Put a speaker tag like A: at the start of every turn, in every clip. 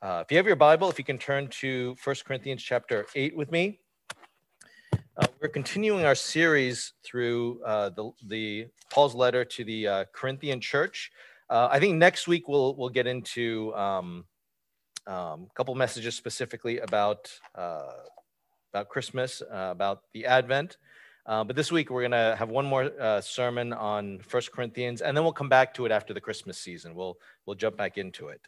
A: If you have your Bible, if you can turn to 1 Corinthians chapter 8 with me. We're continuing our series through the Paul's letter to the Corinthian church. I think next week we'll get into a couple messages specifically about Christmas, about the Advent. But this week we're going to have one more sermon on 1 Corinthians, and then we'll come back to it after the Christmas season. We'll jump back into it.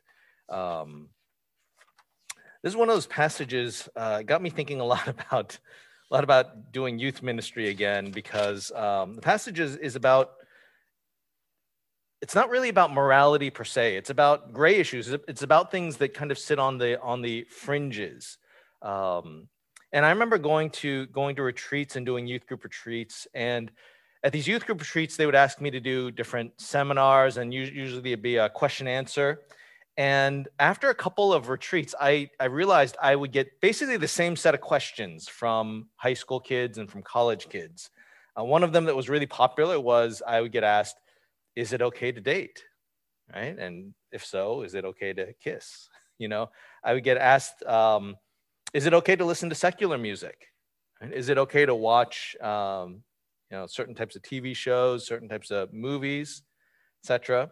A: This is one of those passages got me thinking a lot about doing youth ministry again, because the passage is about, it's not really about morality per se. It's about gray issues. It's about things that kind of sit on the fringes. And I remember going to retreats and doing youth group retreats. And at these youth group retreats, they would ask me to do different seminars, and usually it'd be a question answer. And after a couple of retreats, I realized I would get basically the same set of questions from high school kids and from college kids. One of them that was really popular was I would get asked, is it okay to date? Right? And if so, is it okay to kiss? I would get asked, is it okay to listen to secular music? Is it okay to watch certain types of TV shows, certain types of movies, etc.?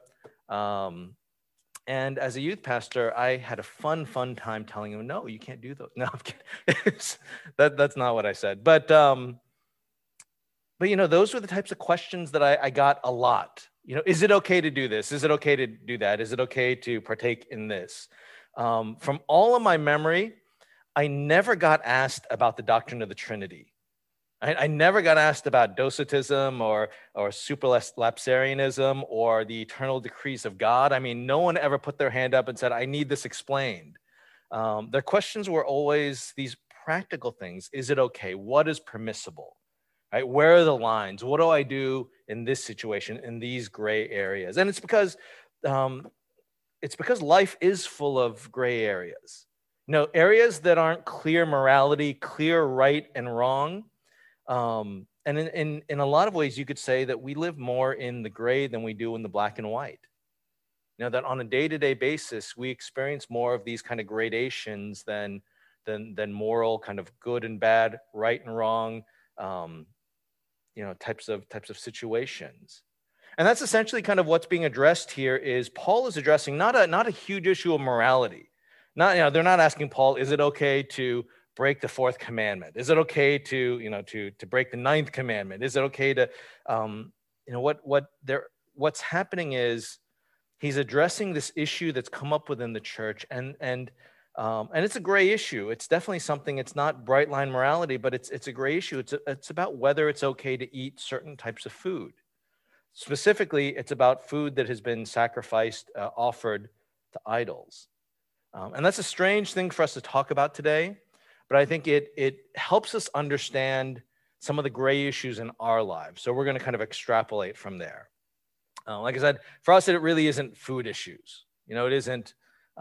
A: And as a youth pastor, I had a fun time telling him, no, you can't do those. No, I'm kidding. That's not what I said. But those were the types of questions that I got a lot. Is it okay to do this? Is it okay to do that? Is it okay to partake in this? From all of my memory, I never got asked about the doctrine of the Trinity. I never got asked about Docetism or supralapsarianism or the eternal decrees of God. I mean, no one ever put their hand up and said, I need this explained. Their questions were always these practical things. Is it okay? What is permissible? Right? Where are the lines? What do I do in this situation, in these gray areas? And it's because life is full of gray areas. Areas that aren't clear morality, clear right and wrong. And in a lot of ways, you could say that we live more in the gray than we do in the black and white. That on a day-to-day basis, we experience more of these kind of gradations than moral, kind of good and bad, right and wrong, types of situations. And that's essentially kind of what's being addressed here. Is Paul is addressing not a huge issue of morality. They're not asking Paul, is it okay to break the fourth commandment? Is it okay to break the ninth commandment? Is it okay to, what's happening is he's addressing this issue that's come up within the church, and it's a gray issue. It's definitely something. It's not bright line morality, but it's a gray issue. It's about whether it's okay to eat certain types of food. Specifically, it's about food that has been sacrificed, offered to idols, and that's a strange thing for us to talk about today. But I think it helps us understand some of the gray issues in our lives. So we're going to kind of extrapolate from there. Like I said, for us, it really isn't food issues. It isn't,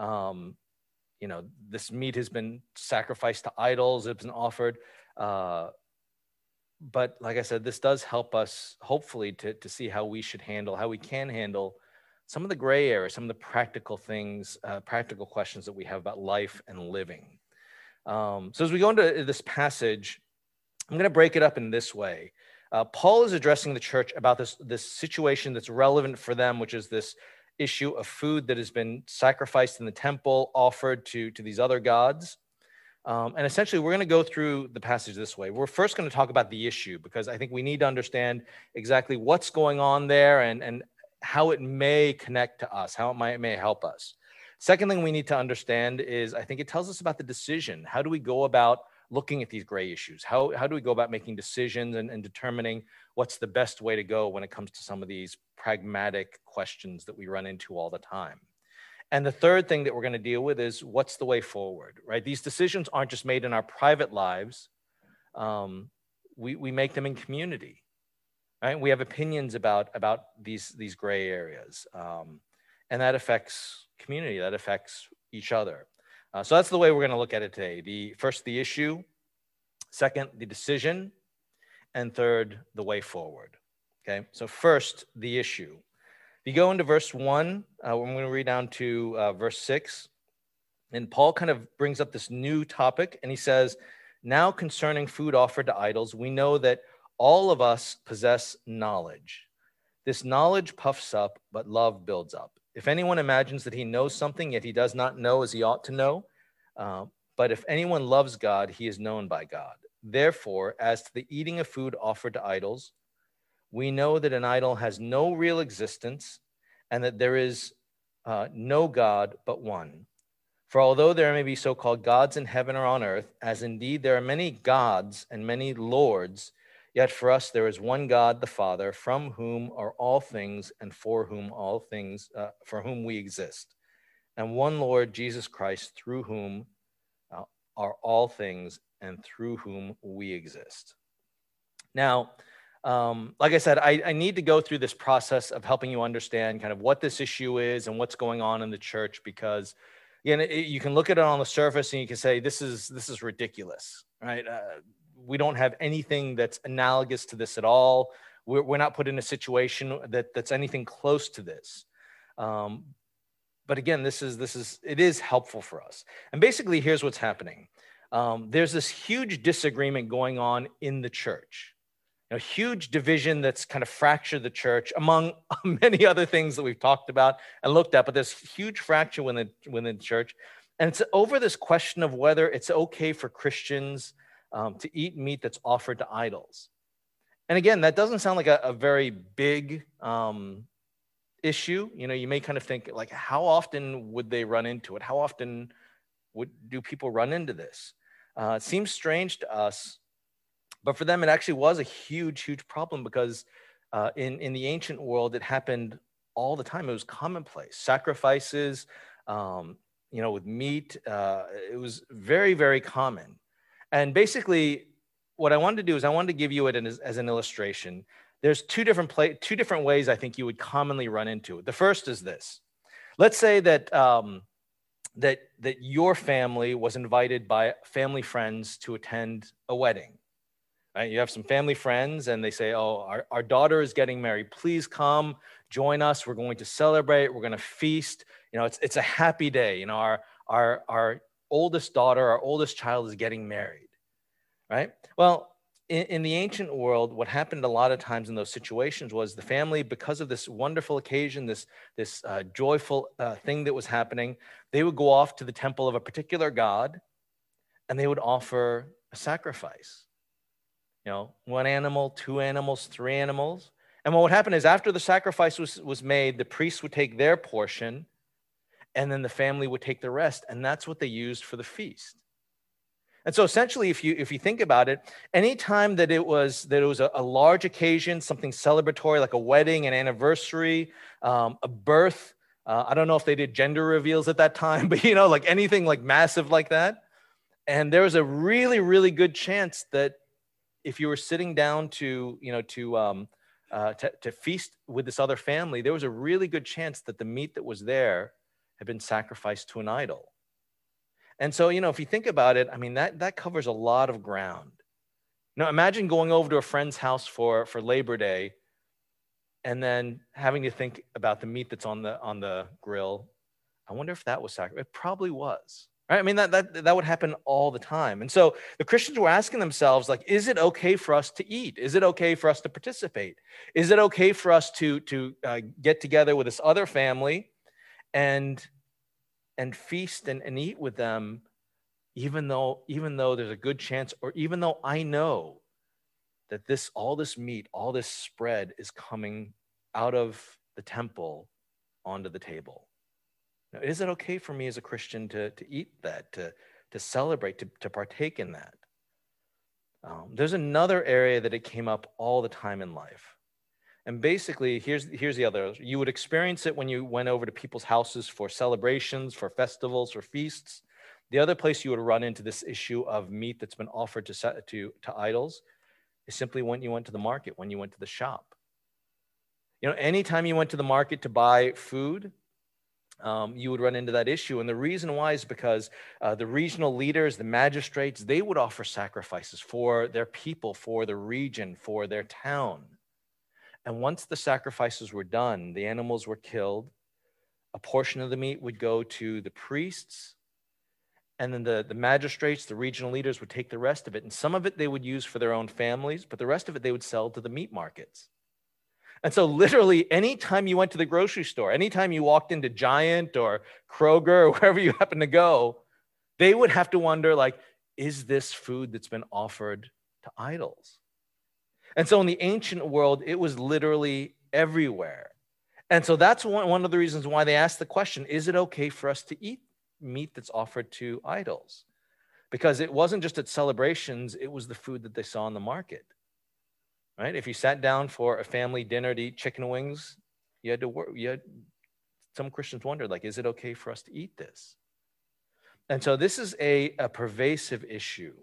A: this meat has been sacrificed to idols. It's been offered. But like I said, this does help us, hopefully, to see how we can handle some of the gray areas, some of the practical things, practical questions that we have about life and living. So as we go into this passage, I'm going to break it up in this way. Paul is addressing the church about this situation that's relevant for them, which is this issue of food that has been sacrificed in the temple, offered to these other gods. And essentially, we're going to go through the passage this way. We're first going to talk about the issue, because I think we need to understand exactly what's going on there and how it may connect to us, how it may help us. Second thing we need to understand is, I think it tells us about the decision. How do we go about looking at these gray issues? How do we go about making decisions and determining what's the best way to go when it comes to some of these pragmatic questions that we run into all the time? And the third thing that we're going to deal with is, what's the way forward, right? These decisions aren't just made in our private lives. We make them in community, right? We have opinions about these gray areas. And that affects community, that affects each other. So that's the way we're going to look at it today. First, the issue. Second, the decision. And third, the way forward. Okay, so first, the issue. If you go into verse 1, I'm going to read down to verse 6. And Paul kind of brings up this new topic, and he says, now concerning food offered to idols, we know that all of us possess knowledge. This knowledge puffs up, but love builds up. If anyone imagines that he knows something, yet he does not know as he ought to know, but if anyone loves God, he is known by God. Therefore, as to the eating of food offered to idols, we know that an idol has no real existence and that there is no God but one. For although there may be so-called gods in heaven or on earth, as indeed there are many gods and many lords, yet for us there is one God, the Father, from whom are all things and for whom for whom we exist, and one Lord, Jesus Christ, through whom are all things and through whom we exist. Now, like I said, I need to go through this process of helping you understand kind of what this issue is and what's going on in the church, because you can look at it on the surface and you can say, this is ridiculous, right? We don't have anything that's analogous to this at all. We're not put in a situation that's anything close to this. But again, it is helpful for us. And basically, here's what's happening. There's this huge disagreement going on in the church. A huge division that's kind of fractured the church, among many other things that we've talked about and looked at, but there's huge fracture within the church. And it's over this question of whether it's okay for Christians to eat meat that's offered to idols. And again, that doesn't sound like a very big issue. You may kind of think, like, how often would they run into it? How often do people run into this? It seems strange to us, but for them, it actually was a huge, huge problem, because in the ancient world, it happened all the time. It was commonplace. Sacrifices, with meat, it was very, very common. And basically, what I wanted to do is I wanted to give you it as an illustration. There's two different ways I think you would commonly run into it. The first is this. Let's say that that your family was invited by family friends to attend a wedding. Right? You have some family friends and they say, oh, our daughter is getting married. Please come join us. We're going to celebrate. We're going to feast. It's a happy day. Our oldest daughter, our oldest child is getting married. Right? Well, in the ancient world, what happened a lot of times in those situations was the family, because of this wonderful occasion, this joyful thing that was happening, they would go off to the temple of a particular god and they would offer a sacrifice. One animal, two animals, three animals. And what would happen is after the sacrifice was made, the priests would take their portion and then the family would take the rest. And that's what they used for the feast. And so essentially, if you think about it, anytime that it was a large occasion, something celebratory like a wedding, an anniversary, a birth, I don't know if they did gender reveals at that time, but like anything like massive like that. And there was a really, really good chance that if you were sitting down to feast with this other family, there was a really good chance that the meat that was there had been sacrificed to an idol. And so, if you think about it, I mean, that covers a lot of ground. Imagine going over to a friend's house for Labor Day and then having to think about the meat that's on the grill. I wonder if that was sacrificed. It probably was. Right? I mean, that would happen all the time. And so the Christians were asking themselves, like, is it okay for us to eat? Is it okay for us to participate? Is it okay for us to get together with this other family and feast and eat with them, even though there's a good chance, or even though I know that all this meat, all this spread is coming out of the temple onto the table? Now, is it okay for me as a Christian to eat that, to celebrate, to partake in that? There's another area that it came up all the time in life. And basically, here's the other. You would experience it when you went over to people's houses for celebrations, for festivals, for feasts. The other place you would run into this issue of meat that's been offered to idols is simply when you went to the market, when you went to the shop. Anytime you went to the market to buy food, you would run into that issue. And the reason why is because the regional leaders, the magistrates, they would offer sacrifices for their people, for the region, for their town. And once the sacrifices were done, the animals were killed. A portion of the meat would go to the priests, And then the magistrates, the regional leaders would take the rest of it. And some of it they would use for their own families, but the rest of it they would sell to the meat markets. And so literally anytime you went to the grocery store, anytime you walked into Giant or Kroger or wherever you happen to go, they would have to wonder, like, is this food that's been offered to idols? And so in the ancient world, it was literally everywhere. And so that's one of the reasons why they asked the question, is it okay for us to eat meat that's offered to idols? Because it wasn't just at celebrations, it was the food that they saw in the market. Right? If you sat down for a family dinner to eat chicken wings, you had to work. Some Christians wondered, like, is it okay for us to eat this? And so this is a pervasive issue.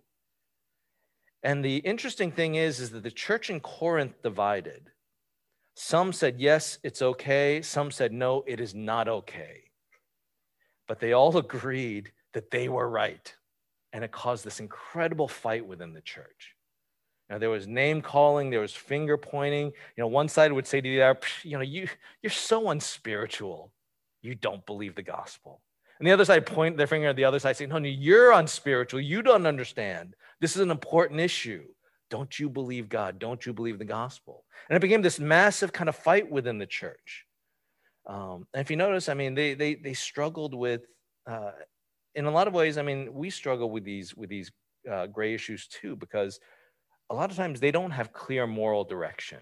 A: And the interesting thing is that the church in Corinth divided. Some said, yes, it's okay. Some said, no, it is not okay. But they all agreed that they were right. And it caused this incredible fight within the church. Now, there was name calling, there was finger pointing. One side would say to the other, you're so unspiritual. You don't believe the gospel. And the other side point their finger at the other side saying, no, you're unspiritual. You don't understand. This is an important issue. Don't you believe God? Don't you believe the gospel? And it became this massive kind of fight within the church. And if you notice, they struggled with, in a lot of ways, we struggle with these gray issues too, because a lot of times they don't have clear moral direction.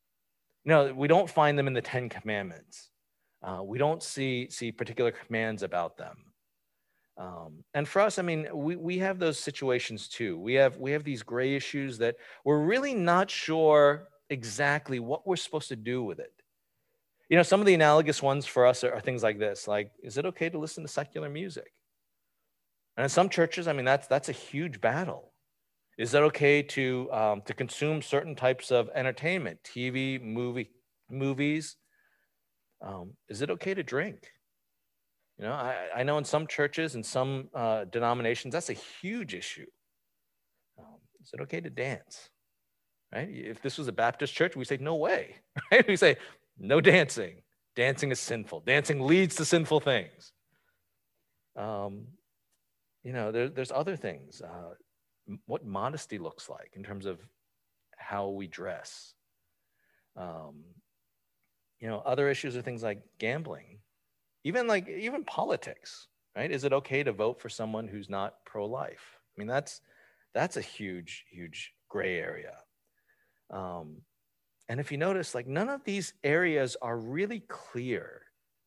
A: We don't find them in the 10 Commandments. We don't see particular commands about them. And for us, we have those situations too. We have these gray issues that we're really not sure exactly what we're supposed to do with it. Some of the analogous ones for us are things like this, like, is it okay to listen to secular music? And in some churches, that's a huge battle. Is it okay to consume certain types of entertainment, TV, movies? Is it okay to drink? I know in some churches and some denominations, that's a huge issue. Is it okay to dance? Right? If this was a Baptist church, we say, no way. Right? We say, no dancing. Dancing is sinful. Dancing leads to sinful things. There's other things. What modesty looks like in terms of how we dress. Other issues are things like gambling, even politics, right? Is it okay to vote for someone who's not pro-life? That's a huge, huge gray area. And if you notice, none of these areas are really clear,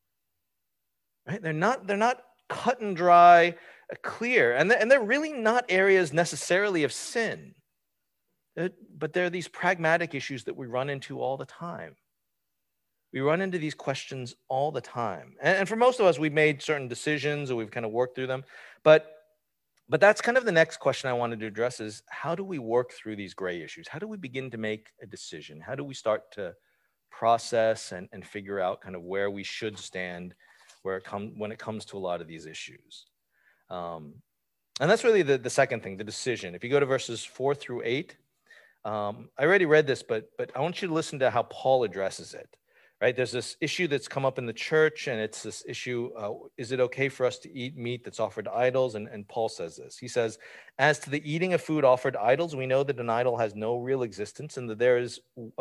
A: right? They're not cut and dry, clear, and they're really not areas necessarily of sin, but they're these pragmatic issues that we run into all the time. We run into these questions all the time, and for most of us, we've made certain decisions or we've kind of worked through them, but that's kind of the next question I wanted to address is, how do we work through these gray issues? How do we begin to make a decision? How do we start to process and figure out kind of where we should stand when it comes to a lot of these issues? And that's really the second thing, the decision. If you go to verses 4-8, I already read this, but I want you to listen to how Paul addresses it, right? There's this issue that's come up in the church, and it's this issue, is it okay for us to eat meat that's offered to idols? And Paul says this. He says, as to the eating of food offered to idols, we know that an idol has no real existence and that there is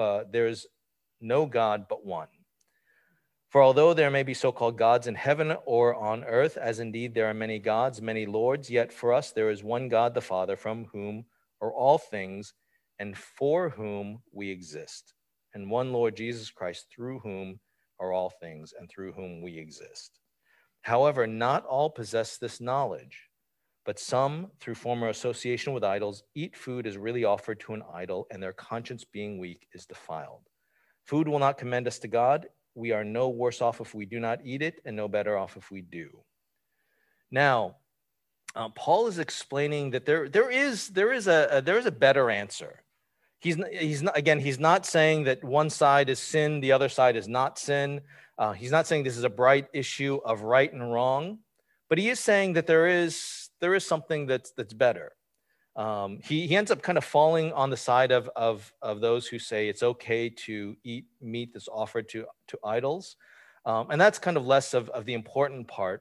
A: no God but one. For although there may be so-called gods in heaven or on earth, as indeed there are many gods, many lords, yet for us there is one God, the Father, from whom are all things and for whom we exist, and one Lord Jesus Christ, through whom are all things and through whom we exist. However, not all possess this knowledge, but some, through former association with idols, eat food as really offered to an idol, and their conscience being weak is defiled. Food will not commend us to God. We are no worse off if we do not eat it, and no better off if we do. Now, Paul is explaining that there is a better answer. He's not saying that one side is sin, the other side is not sin. He's not saying this is a bright issue of right and wrong, but he is saying that there is something that's better. He ends up kind of falling on the side of those who say it's okay to eat meat that's offered to idols. And that's kind of less of the important part.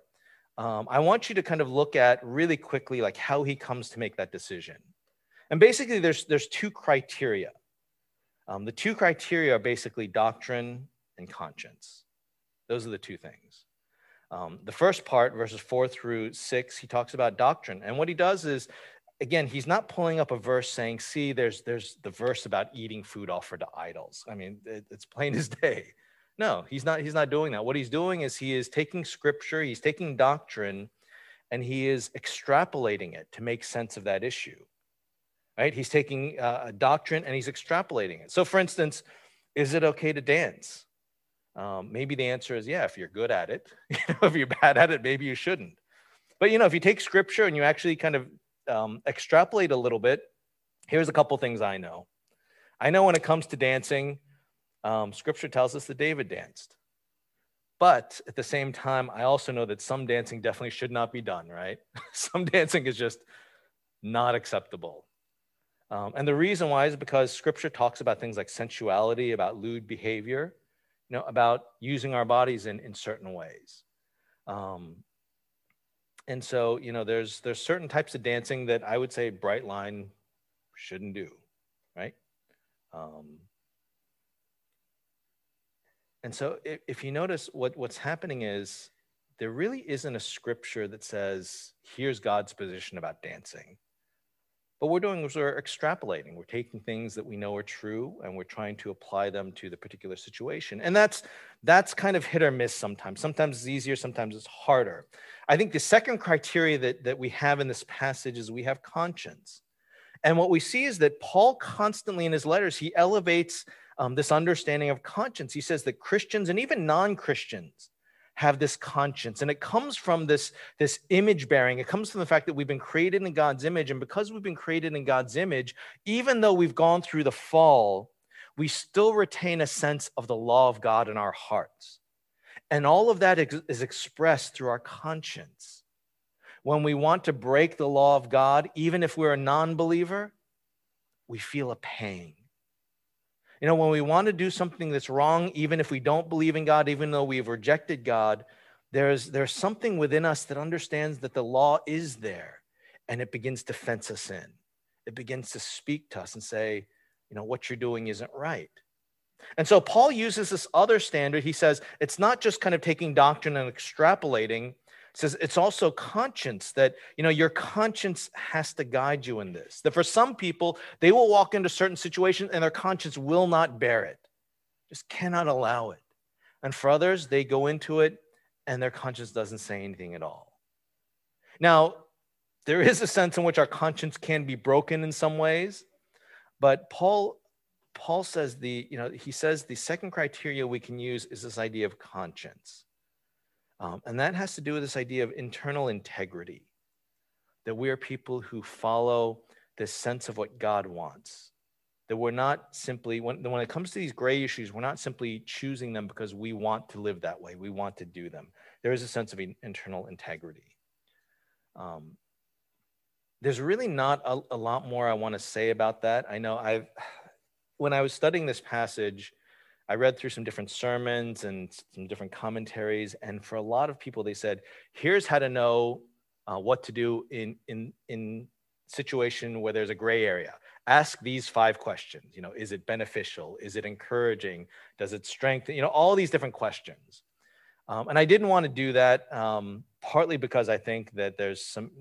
A: I want you to kind of look at really quickly like how he comes to make that decision. And basically, there's two criteria. The two criteria are basically doctrine and conscience. Those are the two things. The first part, verses 4-6, he talks about doctrine. And what he does is, again, he's not pulling up a verse saying, see, there's the verse about eating food offered to idols. I mean, it's plain as day. No, he's not doing that. What he's doing is he is taking scripture, he's taking doctrine, and he is extrapolating it to make sense of that issue. Right? He's taking a doctrine and he's extrapolating it. So, for instance, is it okay to dance? Maybe the answer is yeah, if you're good at it. If you're bad at it, maybe you shouldn't. But if you take scripture and you actually kind of extrapolate a little bit, here's a couple things I know. I know when it comes to dancing, scripture tells us that David danced. But at the same time, I also know that some dancing definitely should not be done, right? Some dancing is just not acceptable. And the reason why is because scripture talks about things like sensuality, about lewd behavior, about using our bodies in certain ways. And so, there's certain types of dancing that I would say Bright Line shouldn't do, right? And so if you notice what's happening is there really isn't a scripture that says, here's God's position about dancing. But what we're doing is we're extrapolating. We're taking things that we know are true and we're trying to apply them to the particular situation. And that's kind of hit or miss sometimes. Sometimes it's easier, sometimes it's harder. I think the second criteria that we have in this passage is we have conscience. And what we see is that Paul constantly in his letters, he elevates this understanding of conscience. He says that Christians and even non-Christians have this conscience, and it comes from this image bearing. It comes from the fact that we've been created in God's image, and because we've been created in God's image, even though we've gone through the fall, we still retain a sense of the law of God in our hearts. And all of that is expressed through our conscience. When we want to break the law of God, even if we're a non-believer, we feel a pang. When we want to do something that's wrong, even if we don't believe in God, even though we've rejected God, there's something within us that understands that the law is there, and it begins to fence us in. It begins to speak to us and say, what you're doing isn't right. And so Paul uses this other standard. He says it's not just kind of taking doctrine and extrapolating. It says it's also conscience, that, your conscience has to guide you in this. That for some people, they will walk into certain situations and their conscience will not bear it, just cannot allow it. And for others, they go into it and their conscience doesn't say anything at all. Now, there is a sense in which our conscience can be broken in some ways, but Paul says he says the second criteria we can use is this idea of conscience. And that has to do with this idea of internal integrity, that we are people who follow this sense of what God wants, that we're not simply, when it comes to these gray issues, we're not simply choosing them because we want to live that way. We want to do them. There is a sense of internal integrity. There's really not a lot more I want to say about that. I know when I was studying this passage, I read through some different sermons and some different commentaries, and for a lot of people, they said, here's how to know what to do in situation where there's a gray area. Ask these 5 questions. Is it beneficial? Is it encouraging? Does it strengthen? All these different questions. And I didn't want to do that, partly because I think that there's some...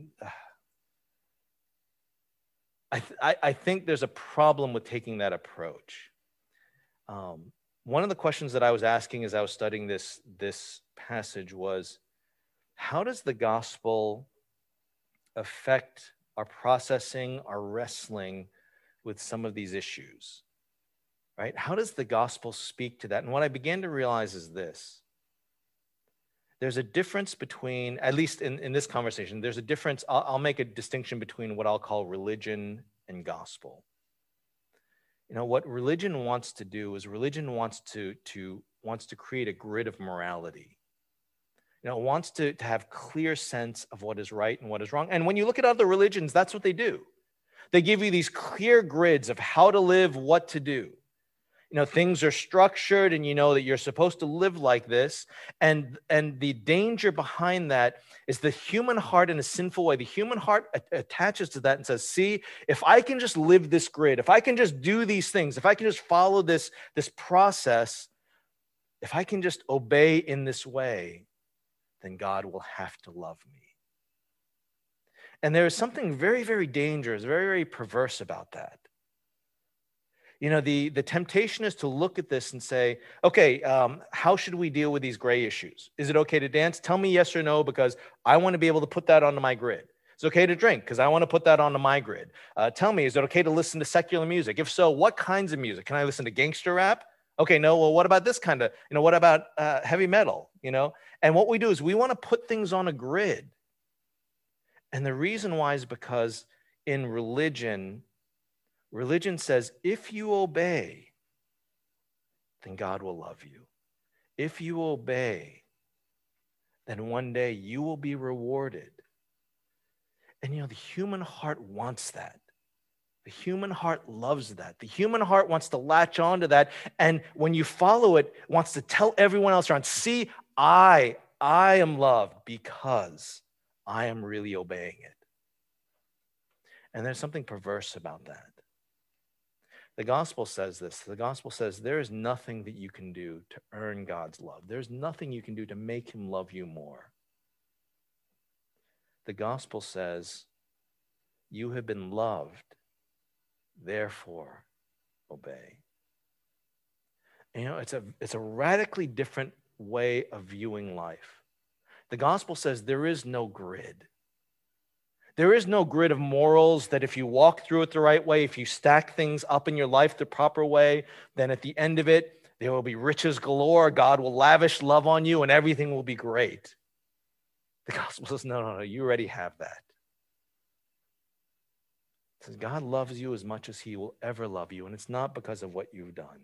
A: I think there's a problem with taking that approach. One of the questions that I was asking as I was studying this passage was, how does the gospel affect our processing, our wrestling with some of these issues, right? How does the gospel speak to that? And what I began to realize is this. There's a difference between, at least in this conversation, there's a difference. I'll make a distinction between what I'll call religion and gospel. What religion wants to do is religion wants to create a grid of morality. It wants to have clear sense of what is right and what is wrong. And when you look at other religions, that's what they do. They give you these clear grids of how to live, what to do. things are structured and you know that you're supposed to live like this. And the danger behind that is the human heart in a sinful way. The human heart attaches to that and says, see, if I can just live this grid, if I can just do these things, if I can just follow this process, if I can just obey in this way, then God will have to love me. And there is something very, very dangerous, very, very perverse about that. The temptation is to look at this and say, okay, how should we deal with these gray issues? Is it okay to dance? Tell me yes or no, because I want to be able to put that onto my grid. It's okay to drink because I want to put that onto my grid. Tell me, is it okay to listen to secular music? If so, what kinds of music? Can I listen to gangster rap? Okay, no, well, what about this kind of, what about heavy metal, And what we do is we want to put things on a grid. And the reason why is because in religion says, if you obey, then God will love you. If you obey, then one day you will be rewarded. And the human heart wants that. The human heart loves that. The human heart wants to latch onto that. And when you follow it, wants to tell everyone else around, see, I am loved because I am really obeying it. And there's something perverse about that. The gospel says this. The gospel says there is nothing that you can do to earn God's love. There's nothing you can do to make him love you more. The gospel says you have been loved, therefore obey. It's a radically different way of viewing life. The gospel says there is no grid. There is no grid of morals that if you walk through it the right way, if you stack things up in your life the proper way, then at the end of it, there will be riches galore. God will lavish love on you and everything will be great. The gospel says, no, you already have that. It says God loves you as much as he will ever love you, and it's not because of what you've done.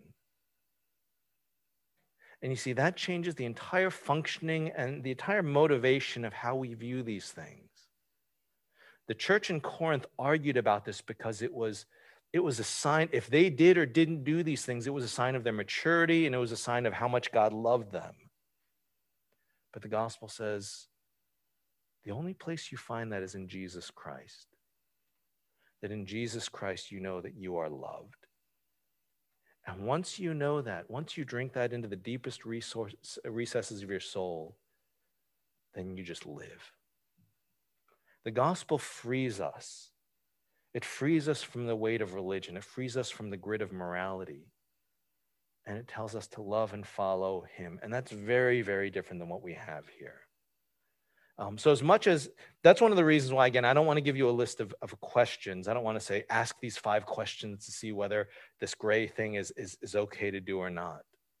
A: And you see, that changes the entire functioning and the entire motivation of how we view these things. The church in Corinth argued about this because it was a sign, if they did or didn't do these things, it was a sign of their maturity and it was a sign of how much God loved them. But the gospel says the only place you find that is in Jesus Christ. That in Jesus Christ, you know that you are loved. And once you know that, once you drink that into the deepest recesses of your soul, then you just live. The gospel frees us. It frees us from the weight of religion. It frees us from the grid of morality. And it tells us to love and follow him. And that's very, very different than what we have here. So as much as, that's one of the reasons why, again, I don't want to give you a list of questions. I don't want to say, ask these 5 questions to see whether this gray thing is okay to do or not.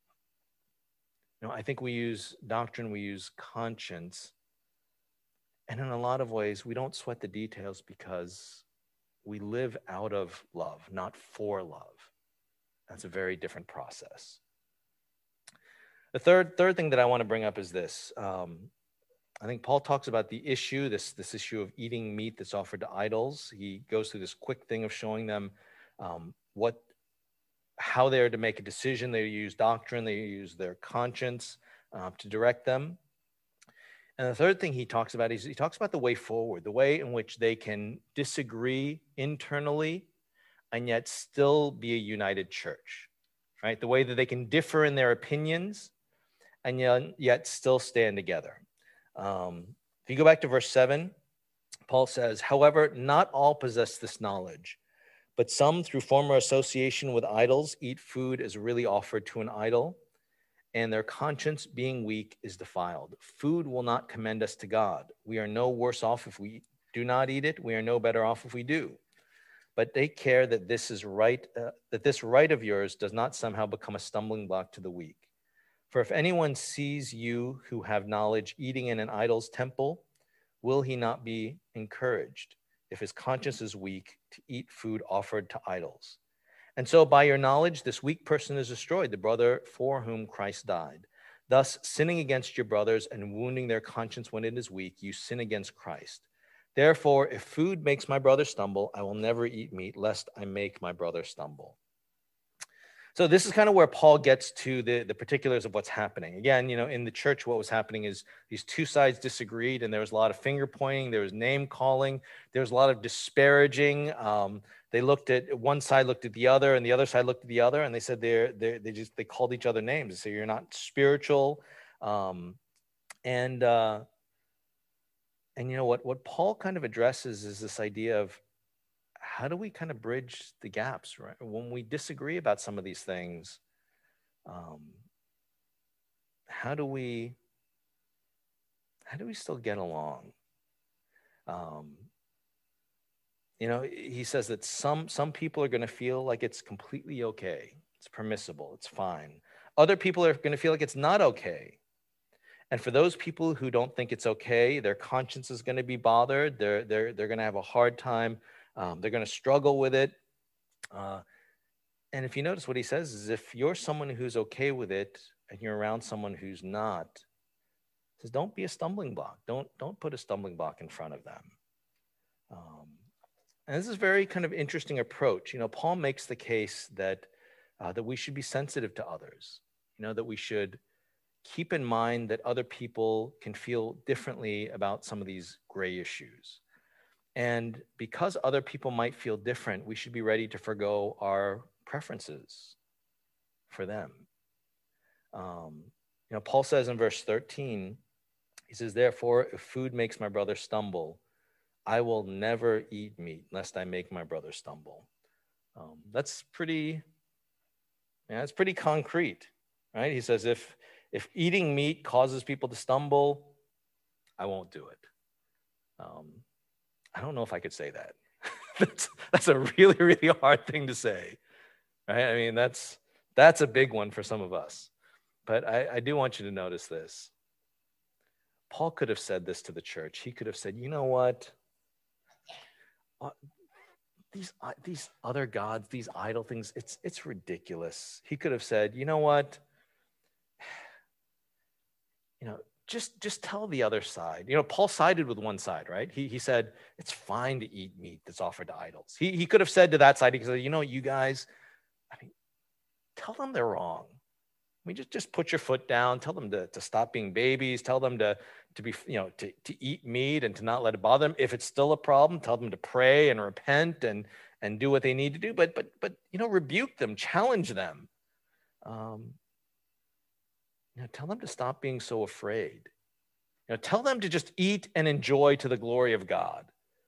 A: I think we use doctrine, we use conscience. And in a lot of ways, we don't sweat the details because we live out of love, not for love. That's a very different process. The third thing that I want to bring up is this. I think Paul talks about the issue, this issue of eating meat that's offered to idols. He goes through this quick thing of showing them how they're to make a decision. They use doctrine, they use their conscience to direct them. And the third thing he talks about is he talks about the way forward, the way in which they can disagree internally and yet still be a united church, right? The way that they can differ in their opinions and yet still stand together. If you go back to verse 7, Paul says, however, not all possess this knowledge, but some through former association with idols eat food as really offered to an idol, and their conscience being weak is defiled. Food will not commend us to God. We are no worse off if we do not eat it. We are no better off if we do. But take care that this right of yours does not somehow become a stumbling block to the weak. For if anyone sees you who have knowledge eating in an idol's temple, will he not be encouraged, if his conscience is weak, to eat food offered to idols? And so by your knowledge, this weak person is destroyed, the brother for whom Christ died. Thus, sinning against your brothers and wounding their conscience when it is weak, you sin against Christ. Therefore, if food makes my brother stumble, I will never eat meat, lest I make my brother stumble. So this is kind of where Paul gets to the particulars of what's happening. Again, in the church, what was happening is these two sides disagreed, and there was a lot of finger pointing, there was name calling, there was a lot of disparaging. They looked at one side, looked at the other, and the other side looked at the other, and they said they called each other names. They say you're not spiritual, and what Paul kind of addresses is this idea of, how do we kind of bridge the gaps, right? When we disagree about some of these things, how do we still get along? He says that some people are going to feel like it's completely okay, it's permissible, it's fine. Other people are going to feel like it's not okay. And for those people who don't think it's okay, their conscience is going to be bothered. They're going to have a hard time. They're going to struggle with it. And if you notice what he says is, if you're someone who's okay with it and you're around someone who's not, he says, don't be a stumbling block. Don't put a stumbling block in front of them. And this is a very kind of interesting approach. Paul makes the case that we should be sensitive to others. That we should keep in mind that other people can feel differently about some of these gray issues. And because other people might feel different, we should be ready to forgo our preferences for them. Paul says in verse 13, he says, therefore, if food makes my brother stumble, I will never eat meat lest I make my brother stumble. That's pretty concrete, right? He says, if eating meat causes people to stumble, I won't do it. I don't know if I could say that. That's a really, really hard thing to say, right? I mean, that's a big one for some of us. But I do want you to notice this. Paul could have said this to the church. He could have said, you know what? These other gods, these idol things, it's ridiculous. He could have said, you know what? Just tell the other side. Paul sided with one side, right? He said, it's fine to eat meat that's offered to idols. He could have said to that side, he could say, you guys, tell them they're wrong. Just put your foot down, tell them to stop being babies, tell them to be, to eat meat and to not let it bother them. If it's still a problem, tell them to pray and repent and do what they need to do, but rebuke them, challenge them. Tell them to stop being so afraid. Tell them to just eat and enjoy to the glory of God.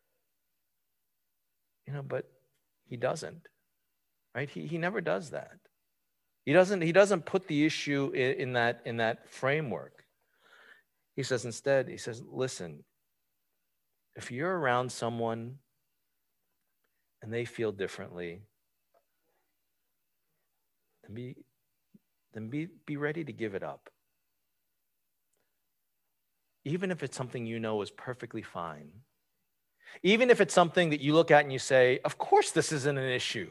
A: But he doesn't, right? He never does that. He doesn't put the issue in that framework. He says instead, listen, if you're around someone and they feel differently, then be ready to give it up. Even if it's something is perfectly fine. Even if it's something that you look at and you say, of course this isn't an issue.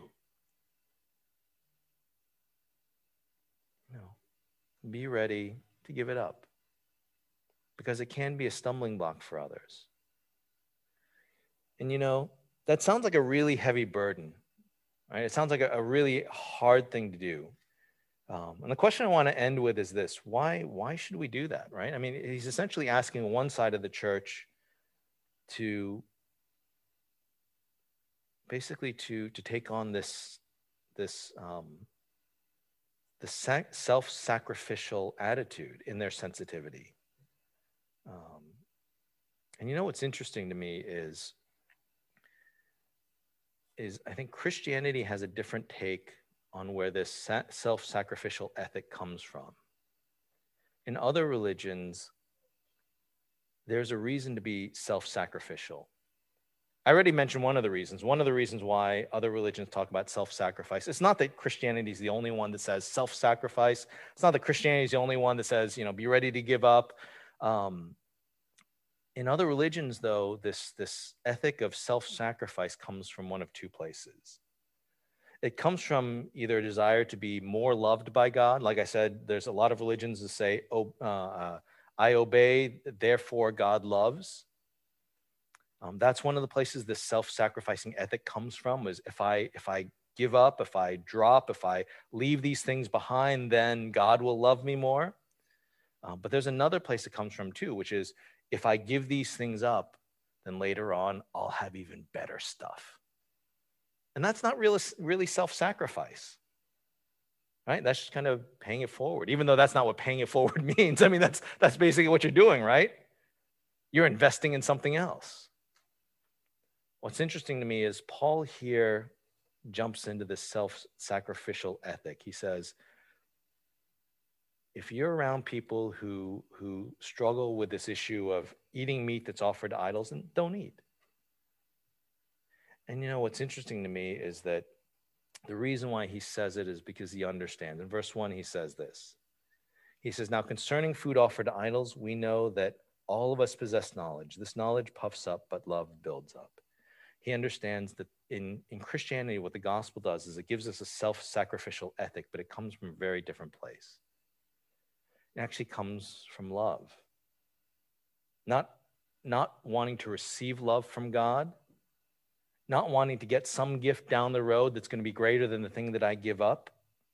A: No. Be ready to give it up. Because it can be a stumbling block for others. And that sounds like a really heavy burden, right? It sounds like a really hard thing to do. And the question I want to end with is this: why should we do that, right? I mean, he's essentially asking one side of the church to basically to take on this self-sacrificial attitude in their sensitivity. And what's interesting to me is I think Christianity has a different take on where this self-sacrificial ethic comes from. In other religions, there's a reason to be self-sacrificial. I already mentioned one of the reasons. One of the reasons why other religions talk about self-sacrifice. It's not that Christianity is the only one that says self-sacrifice. It's not that Christianity is the only one that says, be ready to give up. In other religions, though, this ethic of self-sacrifice comes from one of two places. It comes from either a desire to be more loved by God. Like I said, there's a lot of religions that say, I obey, therefore God loves. That's one of the places this self-sacrificing ethic comes from, is if I give up, if I drop, if I leave these things behind, then God will love me more. But there's another place it comes from too, which is if I give these things up, then later on I'll have even better stuff. And that's not really self-sacrifice, right? That's just kind of paying it forward, even though that's not what paying it forward means. I mean, that's basically what you're doing, right? You're investing in something else. What's interesting to me is Paul here jumps into this self-sacrificial ethic. He says, if you're around people who struggle with this issue of eating meat that's offered to idols, then don't eat. And you know, what's interesting to me is that the reason why he says it is because he understands. In verse 1, he says this. He says, now concerning food offered to idols, we know that all of us possess knowledge. This knowledge puffs up, but love builds up. He understands that in Christianity, what the gospel does is it gives us a self-sacrificial ethic, but it comes from a very different place. It actually comes from love. Not wanting to receive love from God, not wanting to get some gift down the road that's going to be greater than the thing that I give up,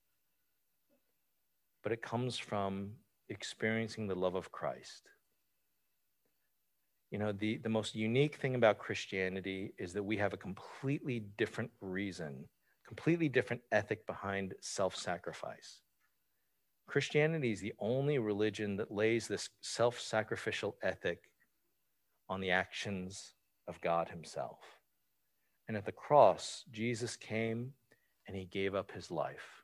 A: but it comes from experiencing the love of Christ. You know, the most unique thing about Christianity is that we have a completely different reason, completely different ethic behind self-sacrifice. Christianity is the only religion that lays this self-sacrificial ethic on the actions of God himself. And at the cross, Jesus came and he gave up his life.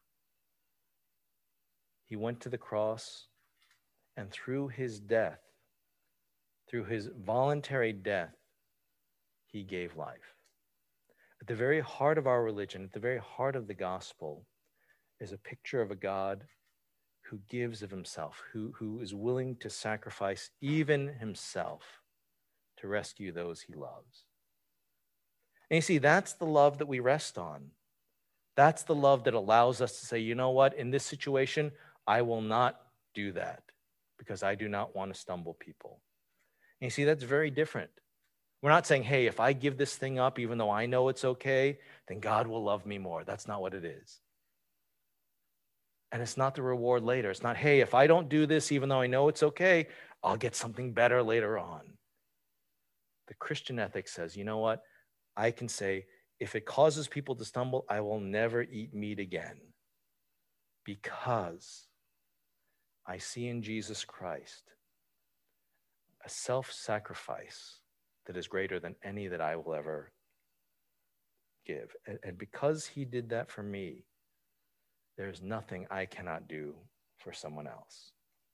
A: He went to the cross, and through his death, through his voluntary death, he gave life. At the very heart of our religion, at the very heart of the gospel, is a picture of a God who gives of himself, who is willing to sacrifice even himself to rescue those he loves. And you see, that's the love that we rest on. That's the love that allows us to say, you know what, in this situation, I will not do that because I do not want to stumble people. And you see, that's very different. We're not saying, hey, if I give this thing up, even though I know it's okay, then God will love me more. That's not what it is. And it's not the reward later. It's not, hey, if I don't do this, even though I know it's okay, I'll get something better later on. The Christian ethic says, you know what? I can say, if it causes people to stumble, I will never eat meat again because I see in Jesus Christ a self-sacrifice that is greater than any that I will ever give. And because he did that for me, there's nothing I cannot do for someone else.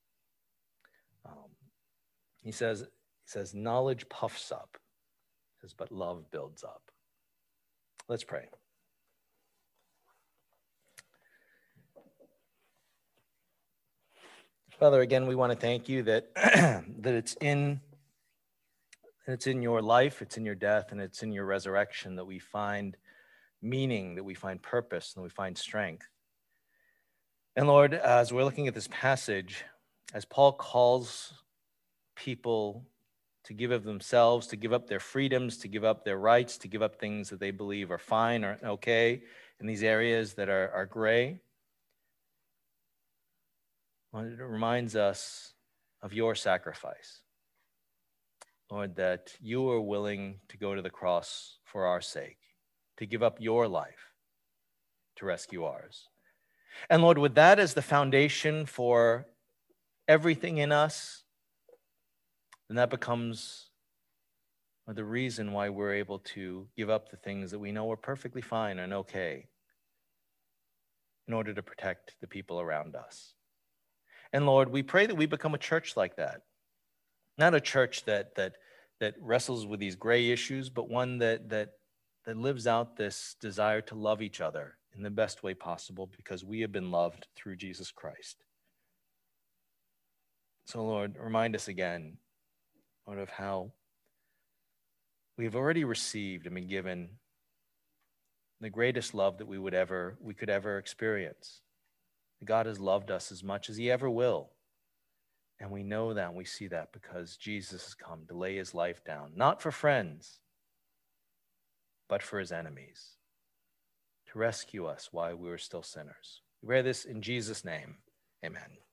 A: He says, knowledge puffs up. He says, but love builds up. Let's pray. Father, again, we want to thank you that that it's in your life, it's in your death, and it's in your resurrection that we find meaning, that we find purpose, and we find strength. And Lord, as we're looking at this passage, as Paul calls people to give of themselves, to give up their freedoms, to give up their rights, to give up things that they believe are fine or okay in these areas that are gray, Lord, it reminds us of your sacrifice. Lord, that you were willing to go to the cross for our sake, to give up your life to rescue ours. And Lord, with that as the foundation for everything in us, then that becomes the reason why we're able to give up the things that we know are perfectly fine and okay in order to protect the people around us. And Lord, we pray that we become a church like that. Not a church that wrestles with these gray issues, but one that lives out this desire to love each other in the best way possible because we have been loved through Jesus Christ. So Lord, remind us again, Lord, of how we have already received and been given the greatest love that we could ever experience. God has loved us as much as he ever will. And we know that and we see that because Jesus has come to lay his life down, not for friends, but for his enemies, to to rescue us while we were still sinners. We pray this in Jesus' name. Amen.